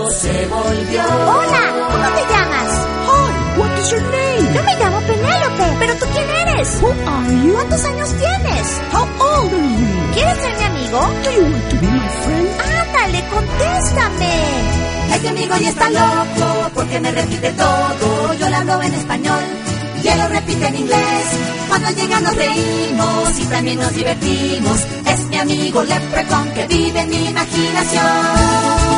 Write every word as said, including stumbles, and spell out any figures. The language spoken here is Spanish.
loco se volvió. Hola, ¿cómo te llamas? Hi, what is your name? Yo me llamo Penélope. ¿Pero tú quién eres? Who are you? ¿Cuántos años tienes? How old are you? ¿Quieres ser mi amigo? Do you want to be my friend? Ándale, contéstame. Este amigo ya está loco porque me repite todo. Yo le hablo en español y él lo repite en inglés. Cuando llega nos reímos y también nos divertimos. Es mi amigo Leprechaun que vive en mi imaginación.